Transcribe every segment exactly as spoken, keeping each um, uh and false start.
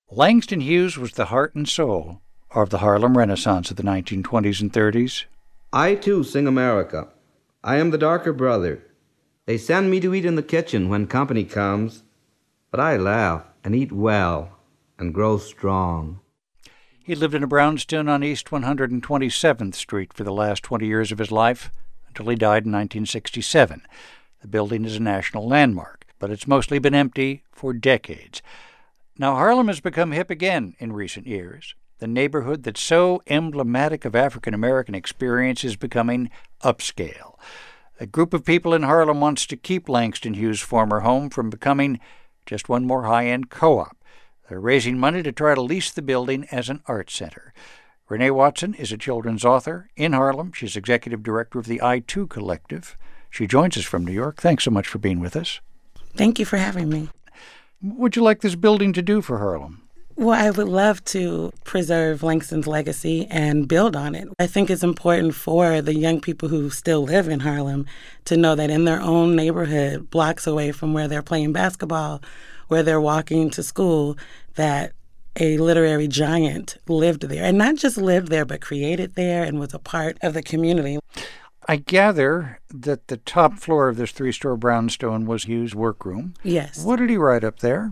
Langston Hughes was the heart and soul of the Harlem Renaissance of the nineteen twenties and thirties. I, too, sing America. I am the darker brother. They send me to eat in the kitchen when company comes, but I laugh and eat well and grow strong. He lived in a brownstone on East one hundred twenty-seventh Street for the last twenty years of his life until he died in nineteen sixty-seven. The building is a national landmark, but it's mostly been empty for decades. Now, Harlem has become hip again in recent years. The neighborhood that's so emblematic of African-American experience is becoming upscale. A group of people in Harlem wants to keep Langston Hughes' former home from becoming just one more high-end co-op. They're raising money to try to lease the building as an art center. Renee Watson is a children's author in Harlem. She's executive director of the I two Collective. She joins us from New York. Thanks so much for being with us. Thank you for having me. What would you like this building to do for Harlem? Well, I would love to preserve Langston's legacy and build on it. I think it's important for the young people who still live in Harlem to know that in their own neighborhood, blocks away from where they're playing basketball, where they're walking to school, that a literary giant lived there. And not just lived there, but created there and was a part of the community. I gather that the top floor of this three-story brownstone was Hughes' workroom. Yes. What did he write up there?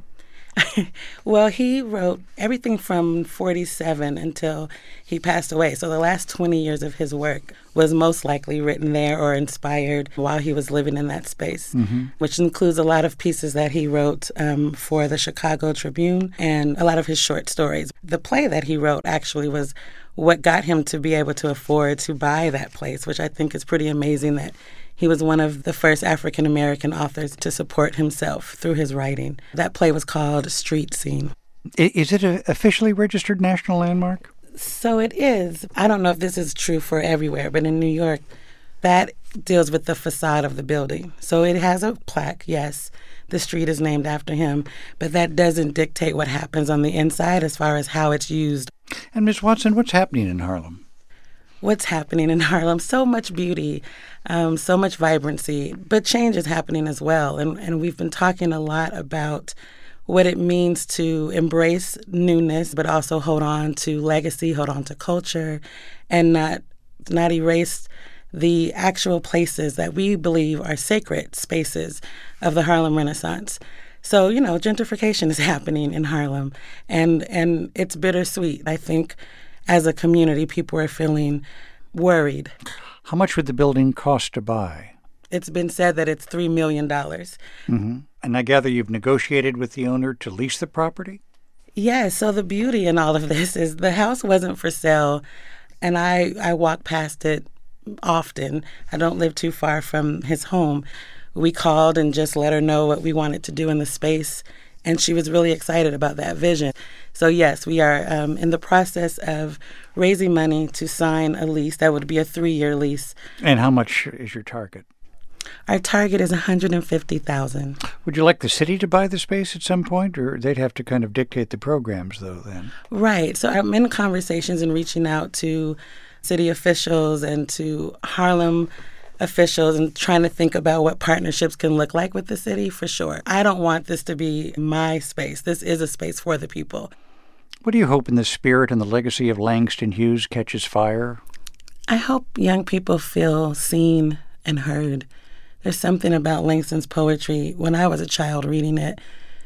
Well, he wrote everything from forty-seven until he passed away. So the last twenty years of his work was most likely written there or inspired while he was living in that space, mm-hmm. which includes a lot of pieces that he wrote um, for the Chicago Tribune and a lot of his short stories. The play that he wrote actually was what got him to be able to afford to buy that place, which I think is pretty amazing that he was one of the first African-American authors to support himself through his writing. That play was called Street Scene. Is it an officially registered national landmark? So it is. I don't know if this is true for everywhere, but in New York, that deals with the facade of the building. So it has a plaque, yes. The street is named after him, but that doesn't dictate what happens on the inside as far as how it's used. And Miz Watson, what's happening in Harlem? What's happening in Harlem? So much beauty, um, so much vibrancy, but change is happening as well. And, and we've been talking a lot about what it means to embrace newness, but also hold on to legacy, hold on to culture, and not not erase the actual places that we believe are sacred spaces of the Harlem Renaissance. So, you know, gentrification is happening in Harlem, and and it's bittersweet. I think as a community, people are feeling worried. How much would the building cost to buy? It's been said that it's three million dollars. Mm-hmm. And I gather you've negotiated with the owner to lease the property? Yes. So the beauty in all of this is the house wasn't for sale, and I, I walk past it often. I don't live too far from his home. We called and just let her know what we wanted to do in the space, and she was really excited about that vision. So yes, we are um, in the process of raising money to sign a lease. That would be a three-year lease. And how much is your target? Our target is one hundred fifty thousand dollars. Would you like the city to buy the space at some point, or they'd have to kind of dictate the programs, though, then? Right. So I'm in conversations and reaching out to city officials and to Harlem officials and trying to think about what partnerships can look like with the city, for sure. I don't want this to be my space. This is a space for the people. What do you hope in the spirit and the legacy of Langston Hughes catches fire? I hope young people feel seen and heard. There's something about Langston's poetry, when I was a child reading it,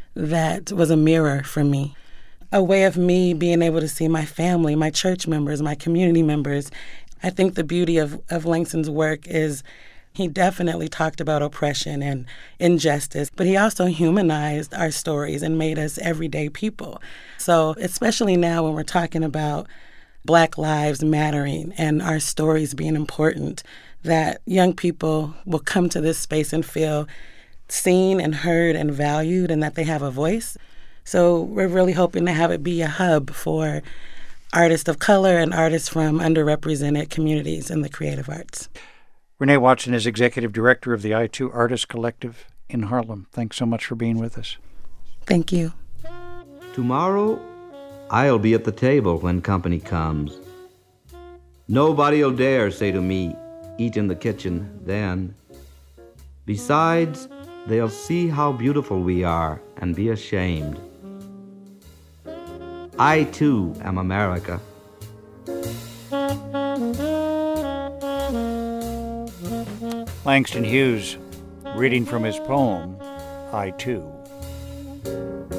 that was a mirror for me. A way of me being able to see my family, my church members, my community members. I think the beauty of, of Langston's work is he definitely talked about oppression and injustice, but he also humanized our stories and made us everyday people. So especially now when we're talking about Black lives mattering and our stories being important, that young people will come to this space and feel seen and heard and valued and that they have a voice. So we're really hoping to have it be a hub for artists of color and artists from underrepresented communities in the creative arts. Renee Watson is executive director of the I two Artist Collective in Harlem. Thanks so much for being with us. Thank you. Tomorrow, I'll be at the table when company comes. Nobody'll dare say to me, eat in the kitchen then. Besides, they'll see how beautiful we are and be ashamed. I too am America. Langston Hughes reading from his poem, I Too.